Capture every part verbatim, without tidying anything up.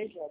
P J.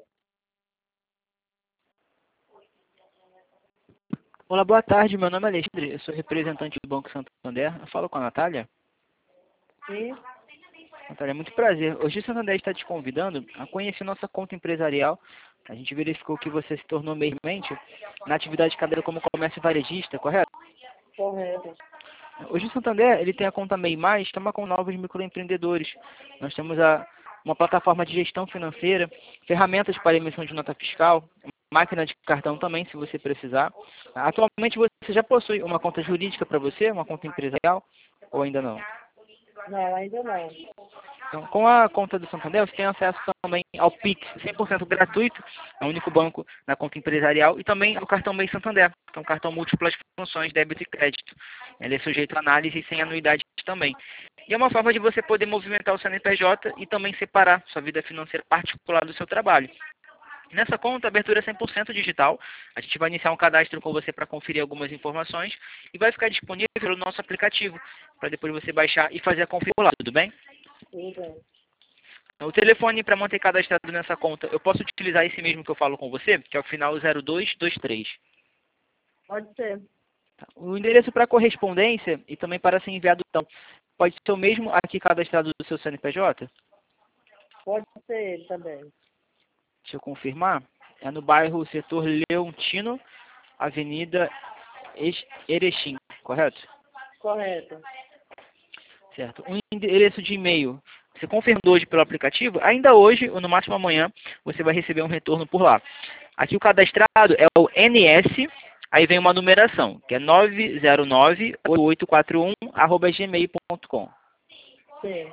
Olá, boa tarde. Meu nome é Alexandre. Eu sou representante do Banco Santander. Eu falo com a Natália. Sim. Natália, muito prazer. Hoje o Santander está te convidando a conhecer nossa conta empresarial. A gente verificou que você se tornou meio-mente na atividade cadeira como comércio varejista, correto? Correto. Hoje o Santander ele tem a conta MEI Mais, que é uma com novos microempreendedores. Nós temos a, uma plataforma de gestão financeira, ferramentas para emissão de nota fiscal, máquina de cartão também, se você precisar. Atualmente você já possui uma conta jurídica para você, uma conta empresarial, ou ainda não? Não, ainda não. Então, com a conta do Santander, você tem acesso também ao Pix, cem por cento gratuito, é o único banco na conta empresarial, e também ao cartão MEI Santander, que é um cartão múltiplas funções, débito e crédito. Ele é sujeito a análise e sem anuidade também. E é uma forma de você poder movimentar o C N P J e também separar sua vida financeira particular do seu trabalho. Nessa conta, a abertura é cem por cento digital. A gente vai iniciar um cadastro com você para conferir algumas informações e vai ficar disponível no nosso aplicativo, para depois você baixar e fazer a configuração, tudo bem? Tudo bem. O telefone para manter cadastrado nessa conta, eu posso utilizar esse mesmo que eu falo com você, que é o final zero dois dois três. Pode ser. O endereço para correspondência e também para ser enviado, então, pode ser o mesmo aqui cadastrado do seu C N P J? Pode ser ele também. Deixa eu confirmar. É no bairro Setor Leontino, Avenida Erechim, correto? Correto. Certo. Um endereço de e-mail. Você confirmou hoje pelo aplicativo? Ainda hoje, ou no máximo amanhã, você vai receber um retorno por lá. Aqui o cadastrado é o N S, aí vem uma numeração, que é nove zero nove oito oito quatro um arroba gmail ponto com. Sim.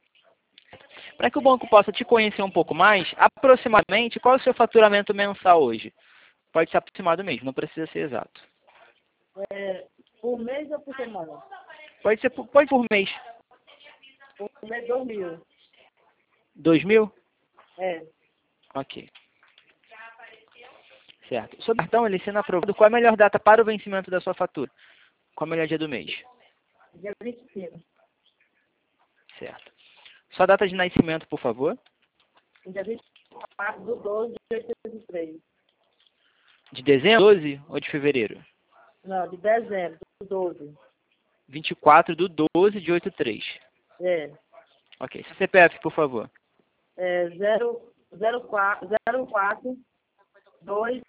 Para que o banco possa te conhecer um pouco mais, aproximadamente, qual é o seu faturamento mensal hoje? Pode ser aproximado mesmo, não precisa ser exato. É, por mês ou por semana? Pode ser por, pode por mês. Por mês, dois mil. Dois mil? É. Ok. Certo. O seu cartão, ele sendo aprovado, qual é a melhor data para o vencimento da sua fatura? Qual é o melhor dia do mês? Dia vinte e cinco. Certo. Sua data de nascimento, por favor. Dia vinte e quatro do doze de oitenta e três. De dezembro, doze ou de fevereiro? Não, de dezembro do doze. vinte e quatro do doze de oitenta e três. É. Ok. Seu C P F, por favor. É zero, zero, quatro, zero, quatro, dois,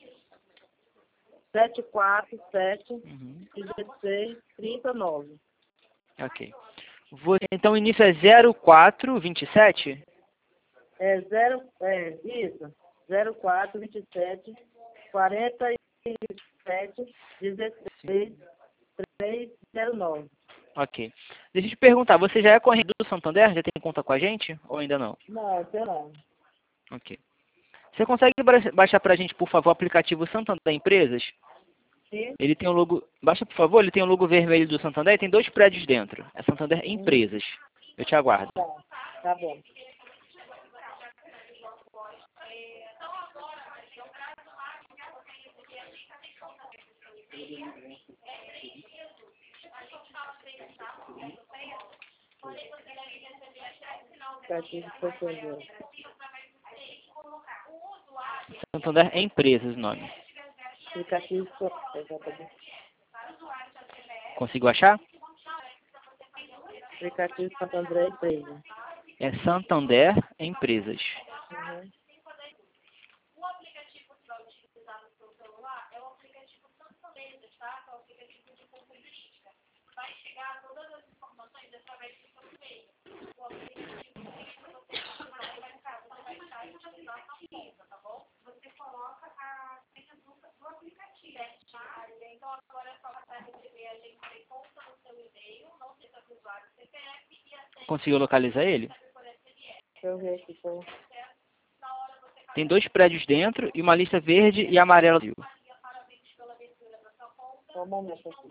sete, quatro, sete, Uhum. dezesseis, trinta e nove. Ok. Você, então o início é zero quatro vinte e sete? É zero, é isso. zero quatro vinte e sete, quarenta e sete, dezesseis, trezentos e nove. Ok. Deixa eu te perguntar, você já é corrente do Santander? Já tem conta com a gente? Ou ainda não? Não, sei não. Ok. Você consegue ba- baixar pra gente, por favor, o aplicativo Santander Empresas? Sim? Ele tem o logo... Baixa, por favor, ele tem o logo vermelho do Santander e tem dois prédios dentro. É Santander Hum, Empresas. Eu te aguardo. tá, tá bom. Cativo Santander. Santander Empresas, o nome. Aplicativo Santander. Conseguiu achar? Aplicativo Santander Empresa. É Santander Empresas. Uhum. Conseguiu localizar ele? Deixa eu ver aqui. Pô. Tem dois prédios dentro e uma lista verde e amarela. Só um momento aqui.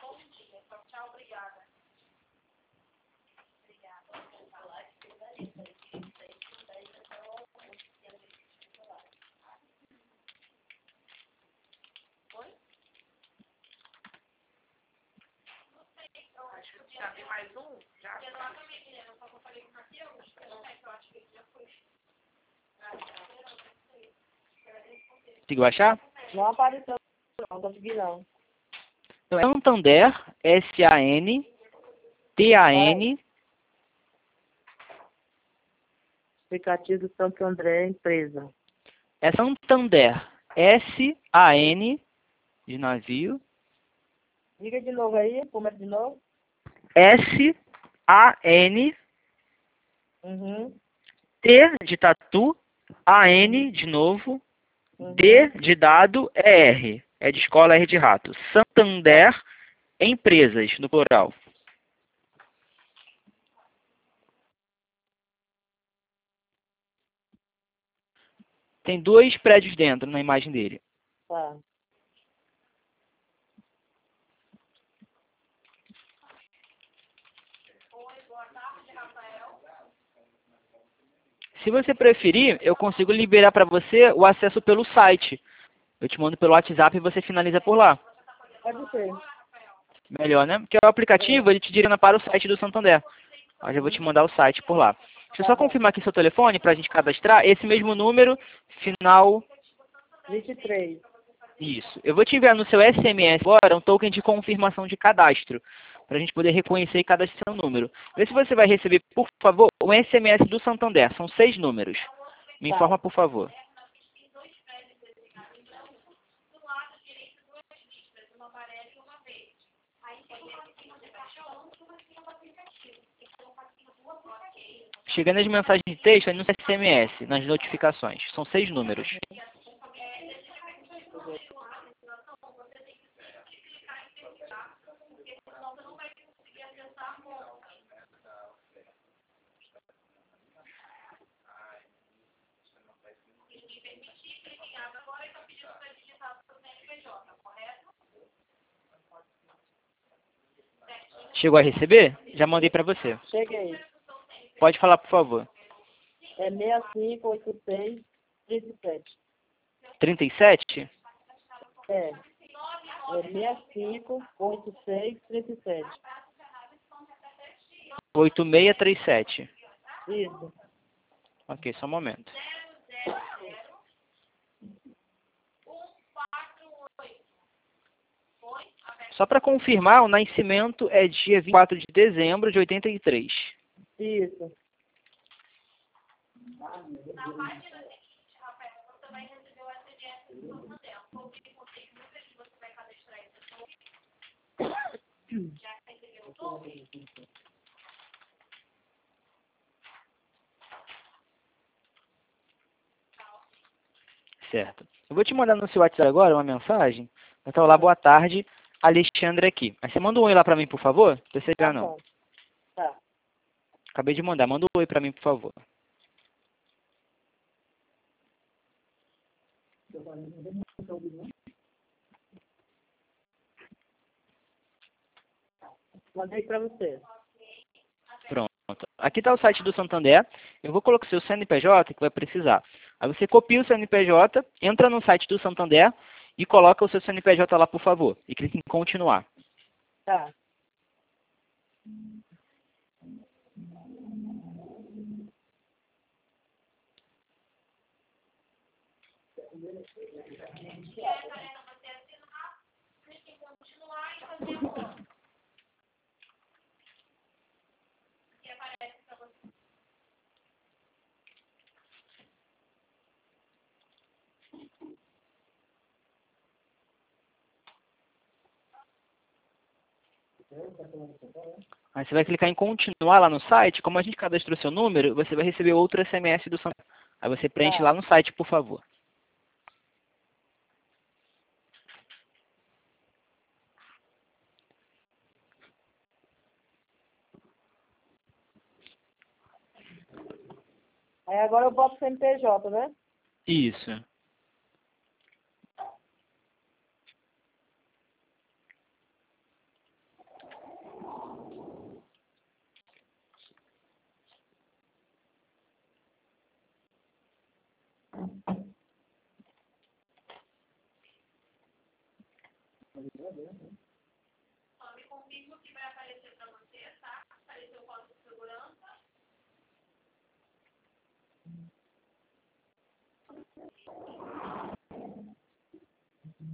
Conseguiu achar? Não apareceu, não consegui não. Então, é Santander, S A N T A N. Aplicativo do Santo André, empresa. É Santander, S A N de navio, Diga de novo aí, começa de novo. S A N Uhum. T de tatu, A N de novo, Uhum. D de dado, E R. É de escola, R de rato. Santander Empresas, no plural. Tem dois prédios dentro na imagem dele. Tá. Se você preferir, eu consigo liberar para você o acesso pelo site. Eu te mando pelo WhatsApp e você finaliza por lá. Pode ser. Melhor, né? Porque o aplicativo, ele te direciona para o site do Santander. Mas eu vou te mandar o site por lá. Deixa eu só confirmar aqui seu telefone para a gente cadastrar. Esse mesmo número, final... vinte e três. Isso. Eu vou te enviar no seu S M S agora um token de confirmação de cadastro. Para a gente poder reconhecer e cadastrar seu número. Vê se você vai receber, por favor, um S M S do Santander. São seis números. Me Tá. informa, por favor. Chegando as mensagens de texto aí no S M S, nas notificações. São seis números. Chegou a receber? Já mandei para você. Cheguei. Pode falar, por favor. É seis cinco oito seis, três sete. trinta e sete? É. É seis cinco oito seis, três sete. oito seis três sete. Isso. Ok, só um momento. Só para confirmar, o nascimento é dia vinte e quatro de dezembro de oitenta e três. Isso. Certo. Eu vou te mandar no seu WhatsApp agora uma mensagem. Vai estar lá, boa tarde, Alexandre aqui. Aí você manda um oi lá para mim, por favor? Não precisa Tá não. bom. Tá. Acabei de mandar. Manda um oi para mim, por favor. Mandei pra você. Pronto. Aqui está o site do Santander. Eu vou colocar o seu C N P J que vai precisar. Aí você copia o C N P J, entra no site do Santander e coloca o seu C N P J lá, por favor. E clica em continuar. Tá. Aí você vai clicar em continuar lá no site. Como a gente cadastrou seu número, você vai receber outro S M S do Santander. Aí você preenche Tá. lá no site, por favor. Aí agora eu boto o C N P J, né? Isso.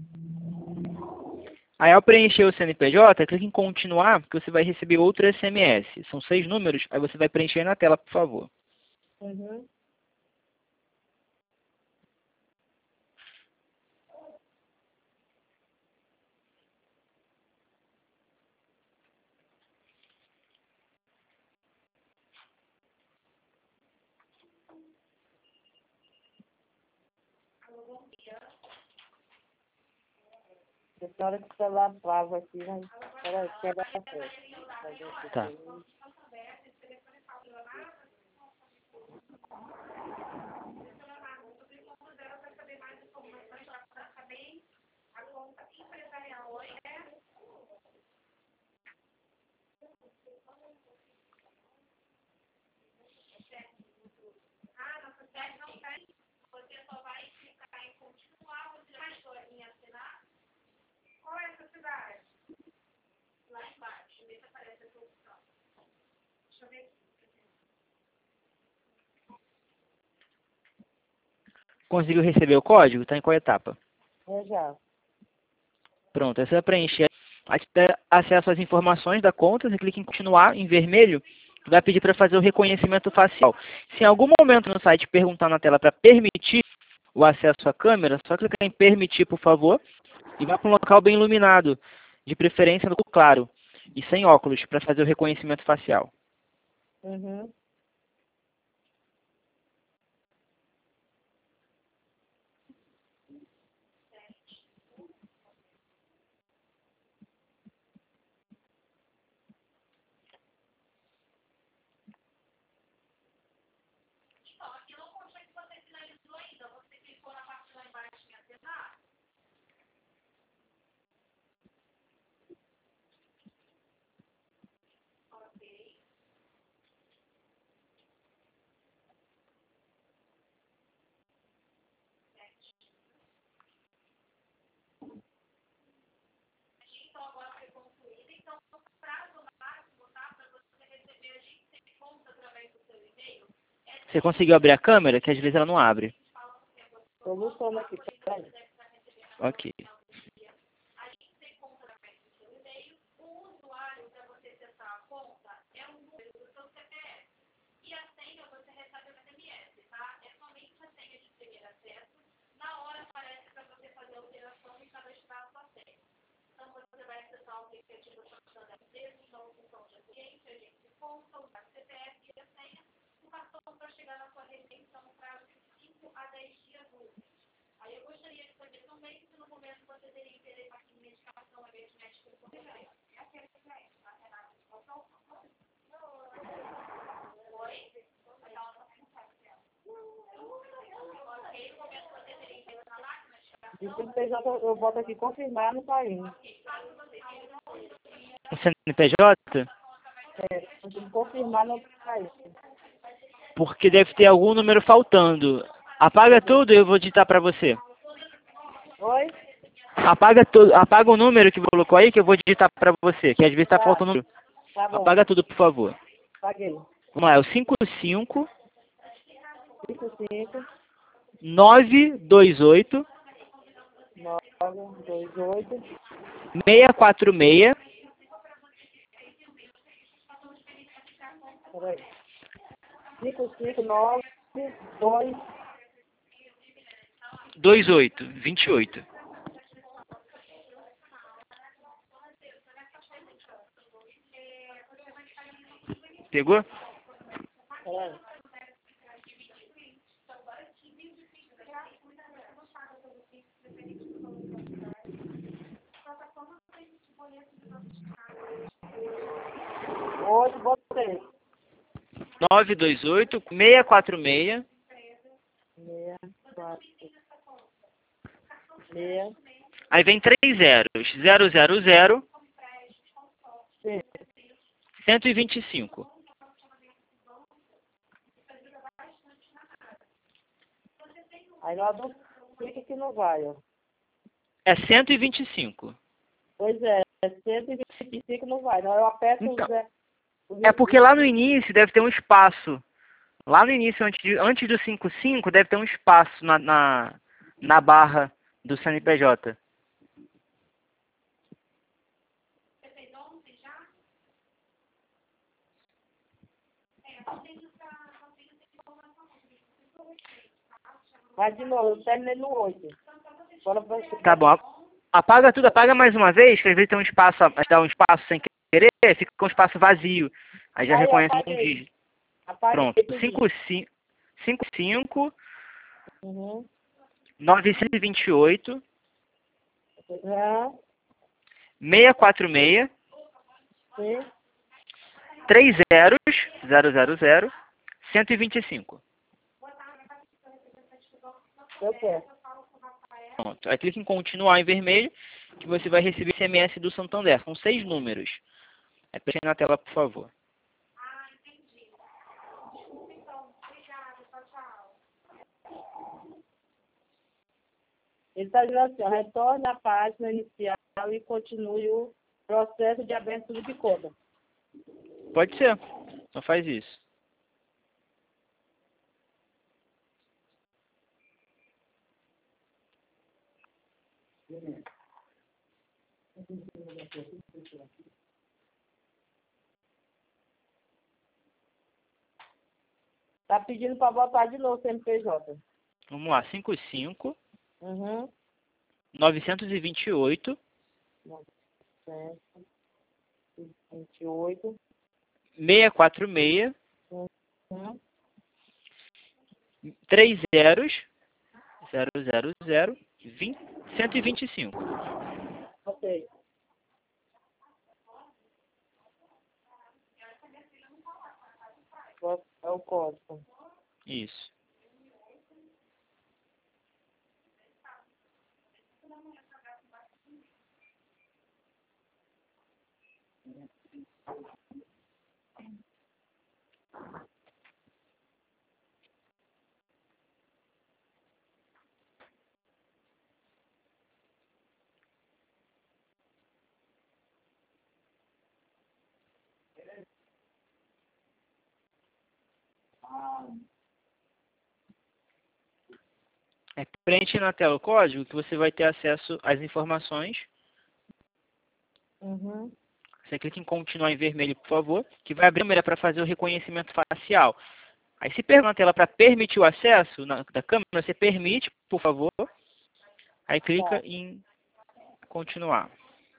Aí ao preencher o C N P J, clique em continuar, que você vai receber outro S M S. São seis números, aí você vai preencher na tela, por favor. Uhum. Essa hora que o celular trava aqui, né? Peraí, quer dar certo. Tá. Conseguiu receber o código? Está em qual etapa? É já. Pronto, é só preencher. Aí você tem acesso às informações da conta, você clica em continuar, em vermelho, vai pedir para fazer o reconhecimento facial. Se em algum momento no site perguntar na tela para permitir o acesso à câmera, só clicar em permitir, por favor, e vai para um local bem iluminado, de preferência no claro, e sem óculos, para fazer o reconhecimento facial. Uhum. Você conseguiu abrir a câmera? Que às vezes ela não abre. Estou lutando aqui, peraí. Ok. E se você já, eu boto aqui confirmar, não tá indo. O C N P J? É, eu tenho que confirmar, não tá indo. Porque deve ter algum número faltando. Apaga tudo e eu vou digitar para você. Oi? Apaga tudo, apaga o número que colocou aí que eu vou digitar para você, que às vezes está Tá. faltando número. Tá bom. Apaga tudo, por favor. Paguei. Vamos lá, é o cinco cinco cinco cinco nove dois oito nove dois oito seis quatro seis Peraí. cinco cinco nove dois dois oito vinte e oito. Pegou? Peraí. Hoje botei. nove dois oito seis quatro seis seis, quatro, seis, Aí vem três zeros. zero zero zero seis. cento e vinte e cinco. Aí lá do clique que não vai, ó. É cento e vinte e cinco. Pois é, cento e vinte e cinco não vai. Não, eu aperto Então, o zero. o É porque lá no início deve ter um espaço. Lá no início, antes, de, antes do cinco cinco, deve ter um espaço na, na, na barra do C N P J. Mas de novo, eu terminei no oito. Agora vai ser- Tá bom. Apaga tudo, apaga mais uma vez, que às vezes tem um espaço, dá um espaço sem querer, fica com um espaço vazio. Aí já Aí, reconhece um apaguei. dígito. Apaguei Pronto. tudinho. cinco cinco Uhum. novecentos e vinte e oito Uhum. seiscentos e quarenta e seis Sim. três zeros zero zero zero cento e vinte e cinco. Deu certo. Pronto. Aí clique em continuar em vermelho, que você vai receber S M S do Santander, com seis números. Aí preenche na tela, por favor. Ele está dizendo assim, ó, retorne à página inicial e continue o processo de abertura de conta. Pode ser. Só faz isso. Está pedindo para botar de novo o C N P J. Vamos lá. cinco cinco Uhum. novecentos e vinte e oito novecentos e vinte e oito. seiscentos e quarenta e seis Uhum. três zeros zero zero zero cento e vinte e cinco. Ok. É o código. Isso. É, preenche na tela o código que você vai ter acesso às informações. Uhum. Você clica em continuar em vermelho, por favor, que vai abrir a câmera para fazer o reconhecimento facial. Aí se pergunta na tela para permitir o acesso na, da câmera, você permite, por favor. Aí clica Tá. em continuar.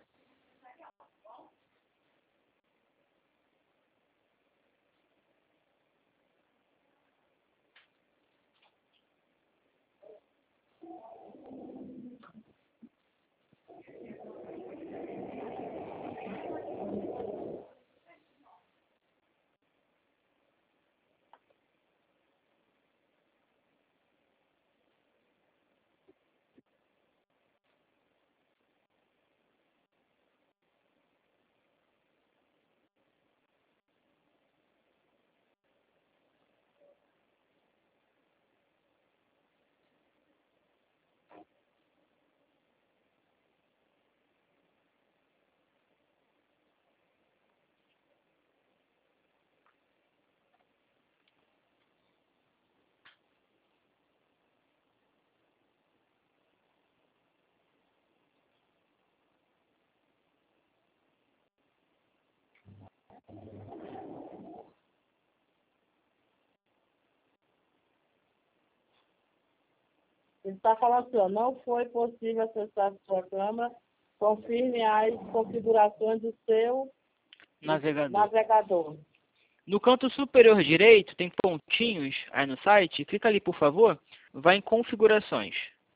Ele está falando assim, ó, não foi possível acessar sua câmera. Confirme as configurações do seu Navegador. navegador. No canto superior direito tem pontinhos aí no site. Clica ali, por favor. Vai em configurações.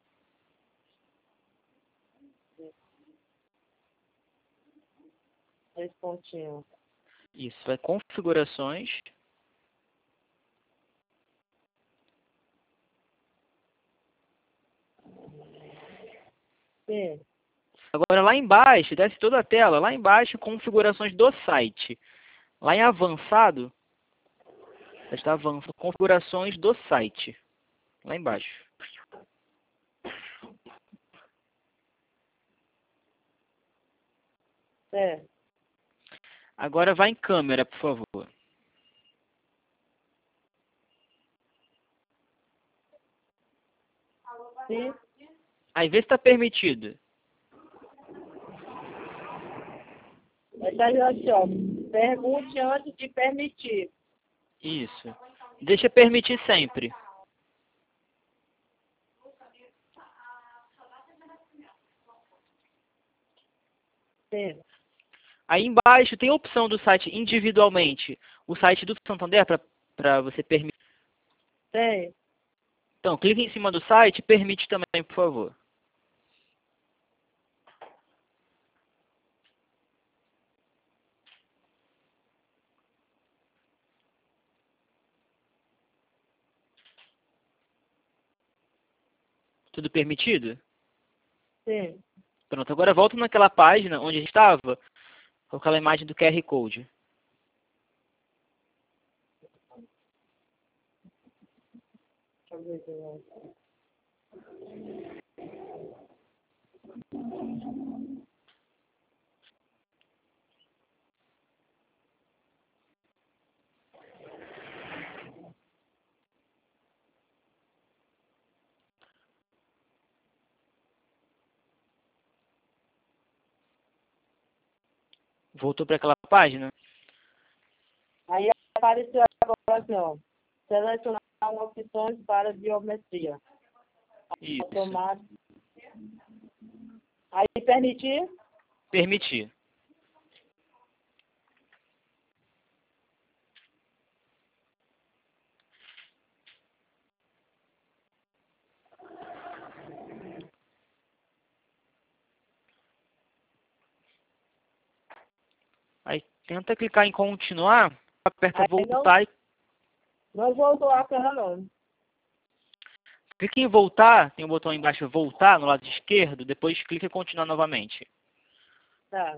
Esse pontinho. Isso, vai em configurações. Sim. Agora lá embaixo, desce toda a tela. Lá embaixo, configurações do site. Lá em avançado, está avançado, configurações do site. Lá embaixo. É. Agora vai em câmera, por favor. Sim. Aí vê se está permitido. Ele está dizendo assim, ó, pergunte antes de permitir. Isso. Deixa permitir sempre. Sim. Aí embaixo tem a opção do site individualmente. O site do Santander para você permitir. Tem. Então, clique em cima do site, permite também, por favor. Tudo permitido? Sim. Pronto, agora volta naquela página onde a gente estava, com aquela imagem do Q R Code. Deixa eu ver aqui, né? Voltou para aquela página? Aí apareceu agora assim, ó. Selecionar opções para biometria. Isso. Automático. Aí permitir. Permitir. Aí tenta clicar em continuar, aperta Aí voltar não, e não voltou a câmera, não. clique em voltar, tem o botão aí embaixo voltar no lado esquerdo, depois clique em continuar novamente. Tá.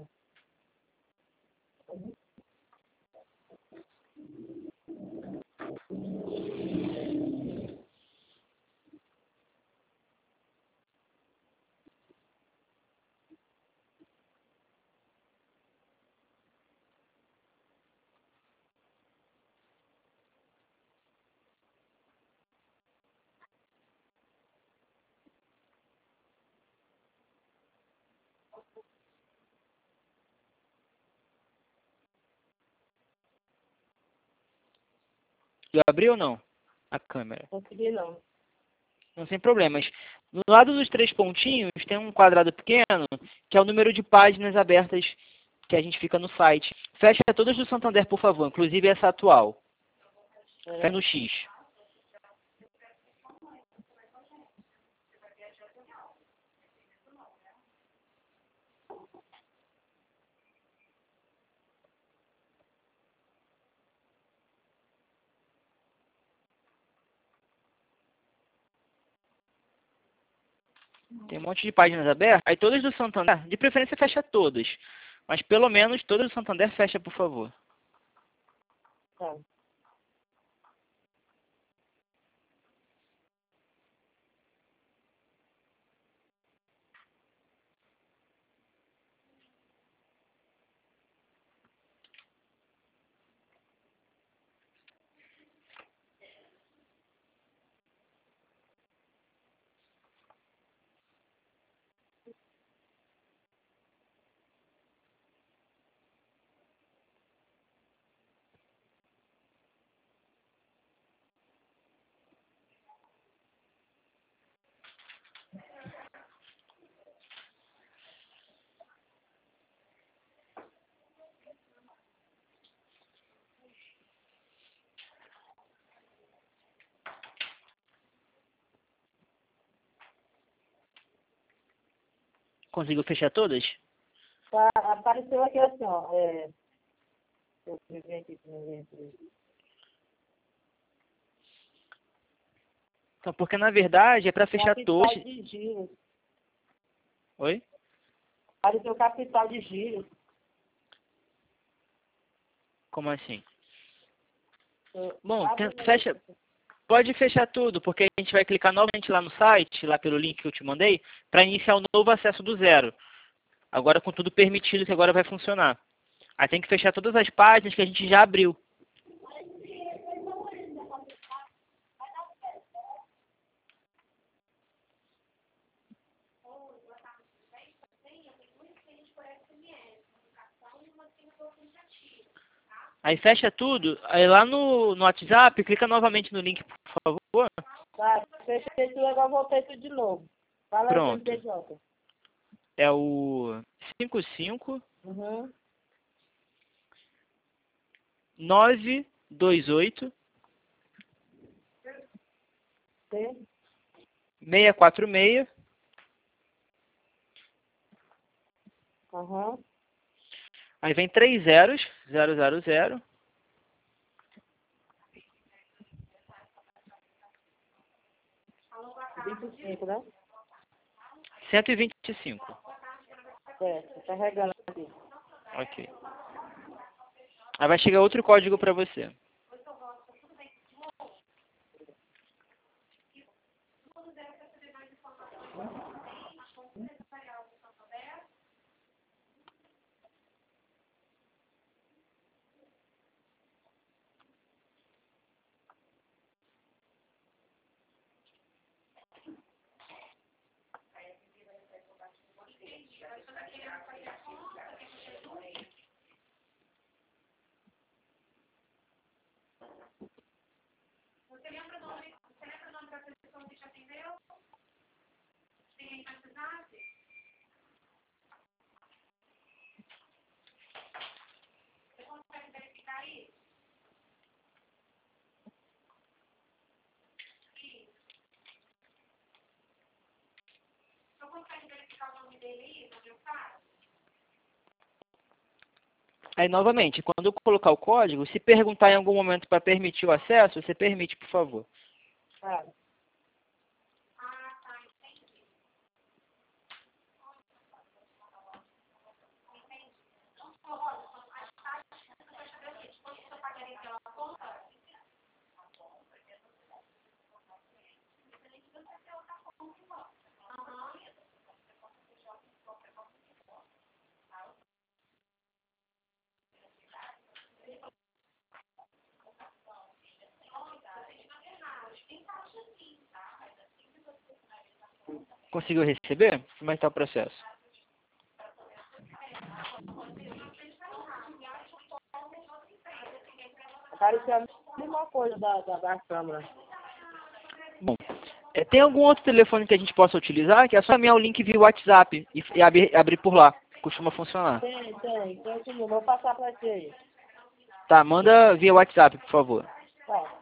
Já abriu ou não a câmera? Consegui não. Não sem problemas. No lado dos três pontinhos tem um quadrado pequeno, que é o número de páginas abertas que a gente fica no site. Fecha todas do Santander, por favor, inclusive essa atual. Fecha no X. Tem um monte de páginas abertas. Aí todas do Santander, de preferência fecha todas. Mas pelo menos todas do Santander fecha, por favor. Tá. Conseguiu fechar todas? Tá, apareceu aqui assim, ó. É, deixa eu ver aqui se ninguém fez. Então, porque na verdade é para fechar Capital todas. de giros. Oi? Apareceu capital de giros. Como assim? Eu- Bom, abre tenta- o fecha, negócio. pode fechar tudo, porque a gente vai clicar novamente lá no site, lá pelo link que eu te mandei, para iniciar um novo acesso do zero. Agora com tudo permitido, que agora vai funcionar. Aí tem que fechar todas as páginas que a gente já abriu. Aí fecha tudo, aí lá no, no WhatsApp, clica novamente no link, por favor. Tá, fechei tudo, agora voltei tudo de novo. Fala aí, Pronto. M P J. É o cinco cinco Uhum. nove dois oito Sim. seis quatro seis Uhum. Aí vem três zeros, zero zero zero vinte e cinco, né? cento e vinte e cinco. Certo. Carregando aqui. Ok. Aí vai chegar outro código para você. Aí, novamente, quando eu colocar o código, se perguntar em algum momento para permitir o acesso, você permite, por favor. Tá. Conseguiu receber? Como é que está o processo? Apareceu a mesma coisa da, da, da câmera. Bom, é, tem algum outro telefone que a gente possa utilizar? Que é só enviar o link via WhatsApp e, e abrir, abrir por lá. Costuma funcionar. Tem, tem. Tem esse número. Vou passar para ti aí. Tá, manda via WhatsApp, por favor. Tá.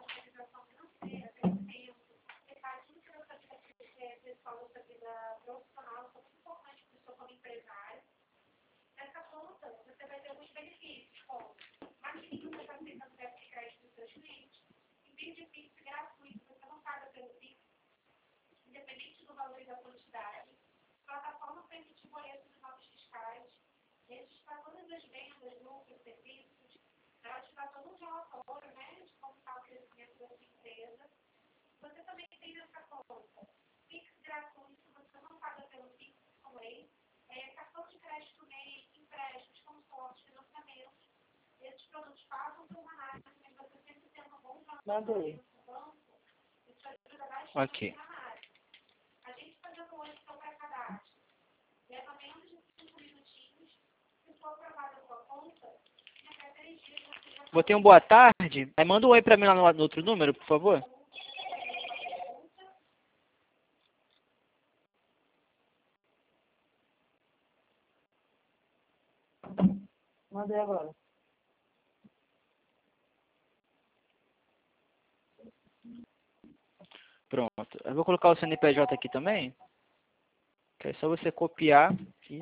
Manda aí. Ok. Botei um boa tarde. Aí manda um oi pra mim lá no, no outro número, por favor. Mandei agora. Pronto. Eu vou colocar o C N P J aqui também. Que é só você copiar e...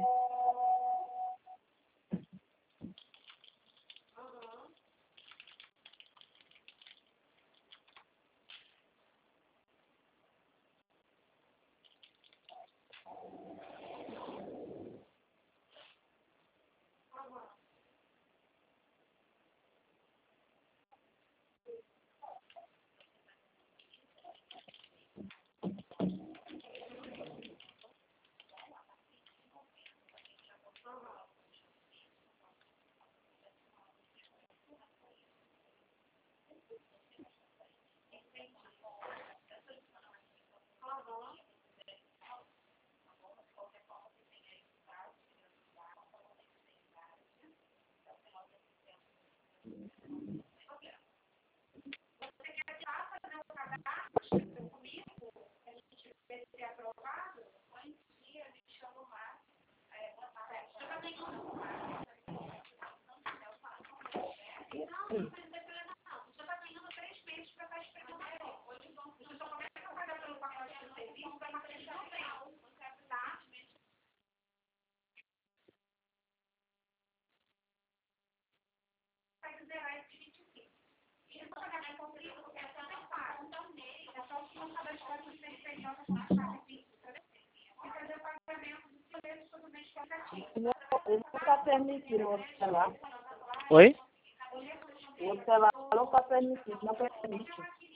Não, ele não está permitindo o outro celular. Oi? O outro celular não está permitindo, não permite.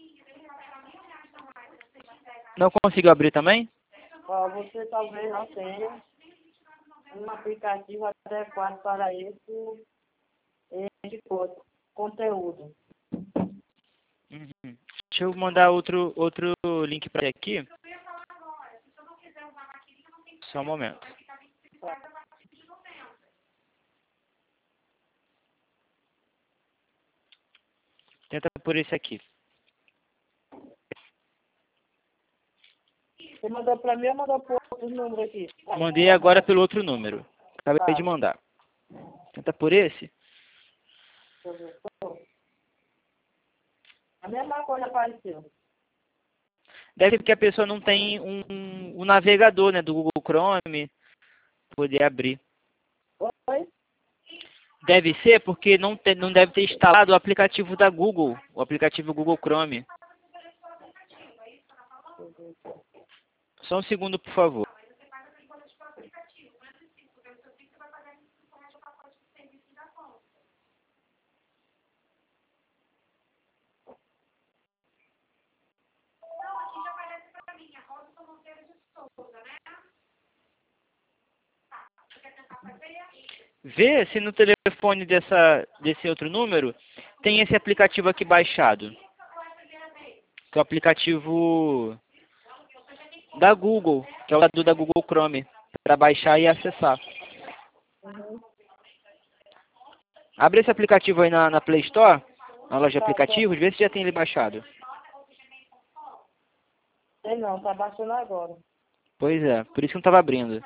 Não conseguiu abrir também? Ó, você talvez não tenha um aplicativo adequado para esse, esse conteúdo. Uhum. Deixa eu mandar outro, outro link para aqui. Só um momento. Tenta por esse aqui. Você mandou para mim ou mandou por outro número aqui? Mandei agora pelo outro número. Acabei Tá. de mandar. Tenta por esse. A mesma coisa apareceu. Deve ser porque a pessoa não tem um, um, um navegador, né, do Google Chrome poder abrir. Oi? Deve ser porque não, te, não deve ter instalado o aplicativo da Google, o aplicativo Google Chrome. Só um segundo, por favor. Vê se no telefone dessa, desse outro número tem esse aplicativo aqui baixado. Que é o aplicativo da Google, que é o da Google Chrome, para baixar e acessar. Uhum. Abre esse aplicativo aí na, na Play Store, na loja de Tá, aplicativos, vê se já tem ele baixado. Sei não, tá baixando agora. Pois é, por isso que não estava abrindo.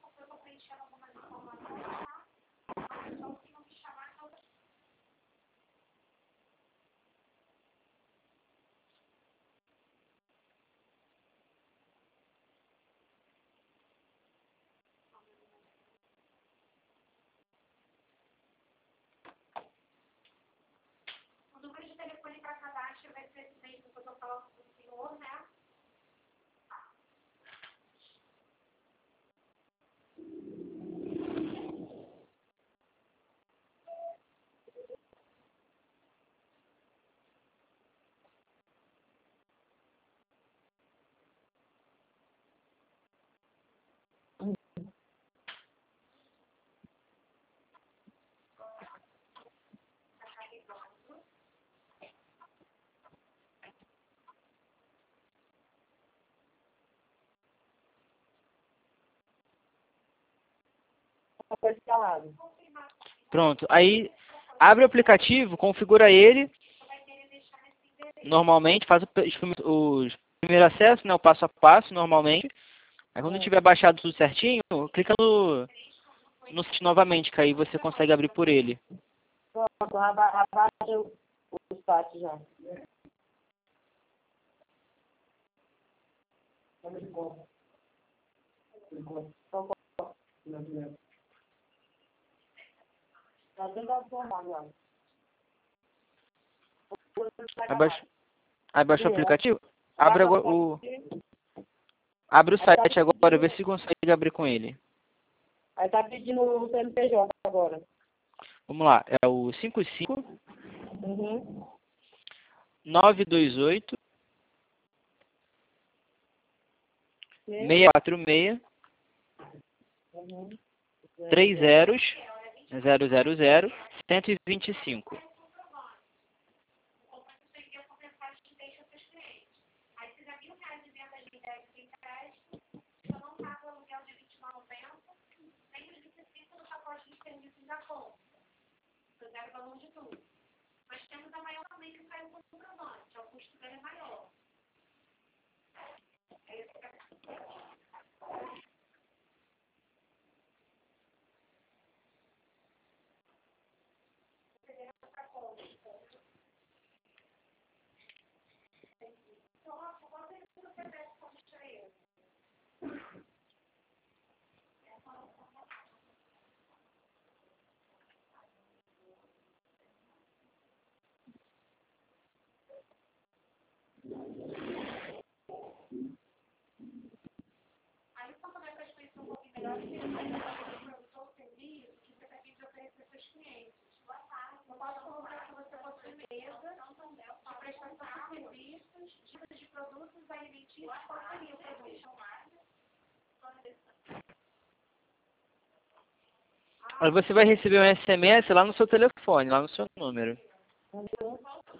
Foi instalado. Pronto, aí abre o aplicativo, configura ele, normalmente, faz o, os primeiro acesso, né, o passo a passo, normalmente. Aí quando É. tiver baixado tudo certinho, clica no, no site novamente, que aí você consegue abrir por ele. Pronto, aba- abaixa o, o site já. Tá dentro da forma agora. Abaixa, aí baixa o Sim, aplicativo, abre, agora o, abre o site agora, vê se consegue abrir com ele. Aí tá pedindo o C N P J agora. Vamos lá, é o cinco cinco Uhum. nove dois oito Sim. seis quatro seis Uhum. três zeros zero zero zero cento e vinte e cinco. Aí você vai receber um S M S lá no seu telefone, lá no seu número. Uhum.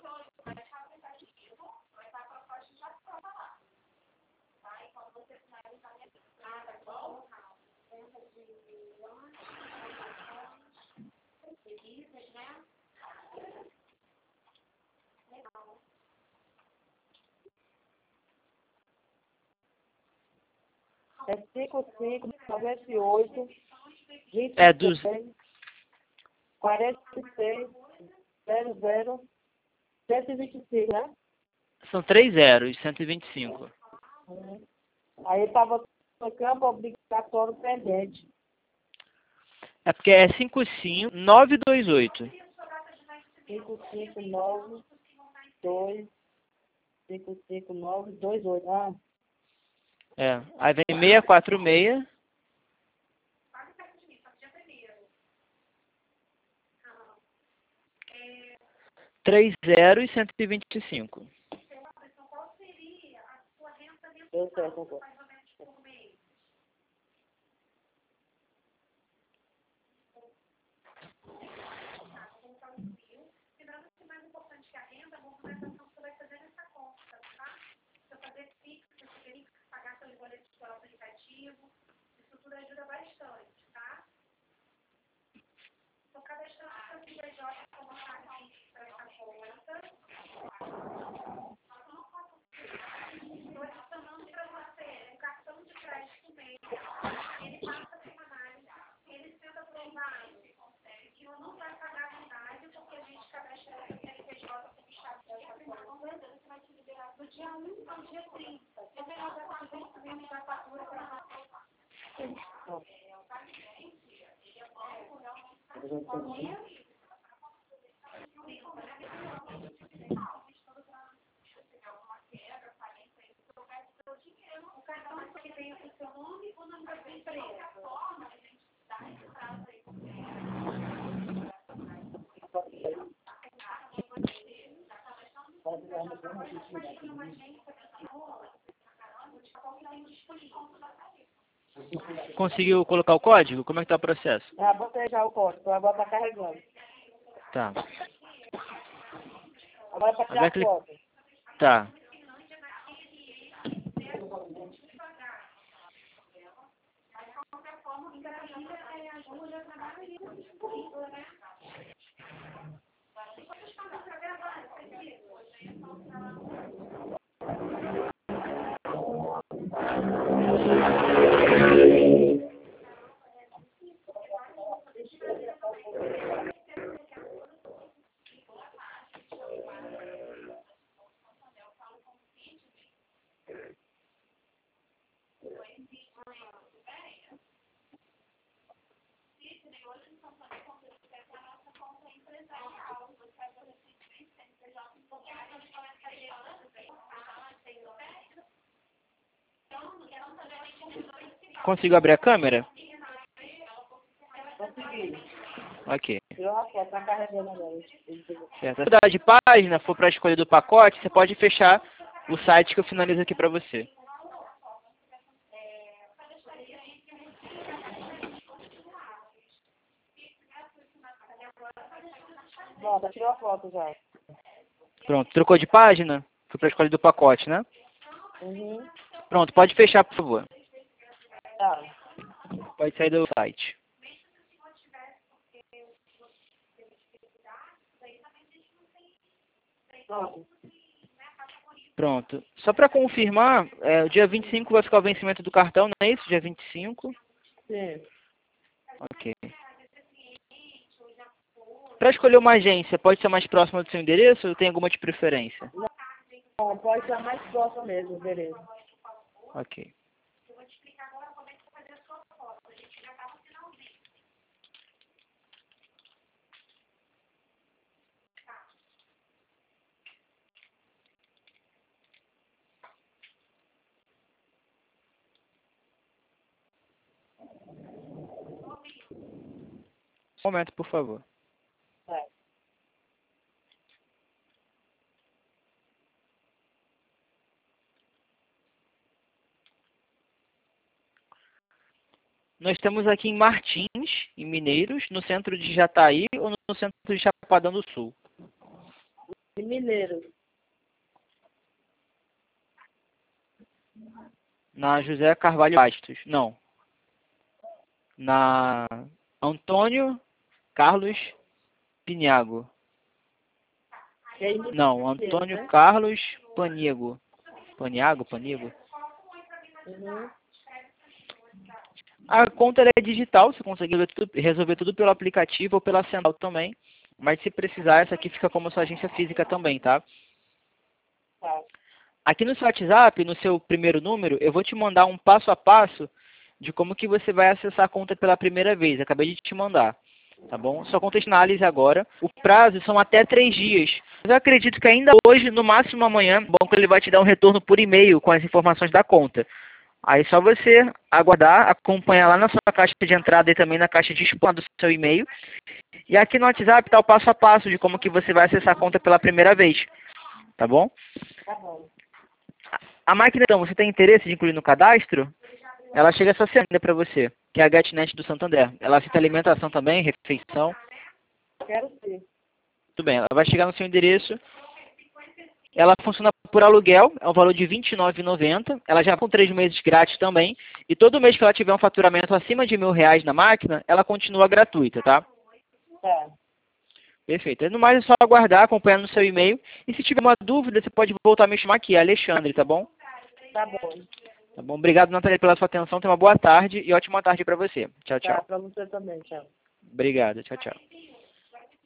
É cinco cinco, noventa e oito, vinte É, e dos... seis, quarenta e seis, zero zero, cento e vinte e cinco, né? São três zeros, cento e vinte e cinco. Uhum. Aí estava no campo obrigatório pendente. É porque é cinco cinco nove dois oito. cinco cinco nove dois cinco cinco nove dois oito. Ah, É, aí vem seiscentos e quarenta e seis. três zero e cento e vinte e cinco. deu certo agora. Conseguiu colocar o código? Como é que tá o processo? Ah, botei já o código, agora está carregando. Tá. Agora é para Aí tirar vai a clicar. foto. Tá. Conseguiu abrir a câmera? Consegui. Ok. Tirou a foto, está carregando agora. Certo. Se mudar de página, for para a escolha do pacote, você pode fechar o site que eu finalizo aqui para você. Pronto, tirou a foto já. Pronto. Trocou de página? Foi para a escolha do pacote, né? Uhum. Pronto. Pode fechar, por favor. Tá. Pode sair do site. Pronto. Pronto. Só para confirmar, é, o dia vinte e cinco vai ficar o vencimento do cartão, não é isso? Dia vinte e cinco? Sim. Ok. Para escolher uma agência, pode ser mais próxima do seu endereço ou tem alguma de preferência? Não, pode ser mais próximo mesmo, beleza. Ok. Um momento, por favor. Tá. Nós estamos aqui em Martins, em Mineiros, no centro de Jataí ou no centro de Chapadão do Sul? Em Mineiros. Na José Carvalho Bastos. Não. Na Antônio Carlos Piniago. É em Mineiros, Não, Antônio né? Carlos Paniego. Paniago, Paniego. Uhum. A conta ela é digital, você consegue resolver tudo, resolver tudo pelo aplicativo ou pela central também. Mas se precisar, essa aqui fica como sua agência física também, tá? Tá. Aqui no seu WhatsApp, no seu primeiro número, eu vou te mandar um passo a passo de como que você vai acessar a conta pela primeira vez. Acabei de te mandar, tá bom? Sua conta está em análise agora. O prazo são até três dias. Eu acredito que ainda hoje, no máximo amanhã, o banco ele vai te dar um retorno por e-mail com as informações da conta. Aí só você aguardar, acompanhar lá na sua caixa de entrada e também na caixa de spam do seu e-mail. E aqui no WhatsApp está o passo a passo de como que você vai acessar a conta pela primeira vez. Tá bom? Tá bom. A máquina, então, você tem interesse de incluir no cadastro? Ela chega essa semana para você, que é a GetNet do Santander. Ela aceita alimentação também, refeição. Quero sim. Tudo bem, ela vai chegar no seu endereço. Ela funciona por aluguel, é um valor de vinte e nove reais e noventa centavos. Ela já com três meses grátis também. E todo mês que ela tiver um faturamento acima de mil reais na máquina, ela continua gratuita, tá? Tá. Perfeito. No mais é só aguardar, acompanhar no seu e-mail. E se tiver uma dúvida, você pode voltar a me chamar aqui, Alexandre, tá bom? Tá bom. Tá bom? Obrigado, Natália, pela sua atenção. Tenha uma boa tarde e ótima tarde para você. Tchau, Tá, tchau. pra você também, tchau. Obrigado. Tchau, tchau.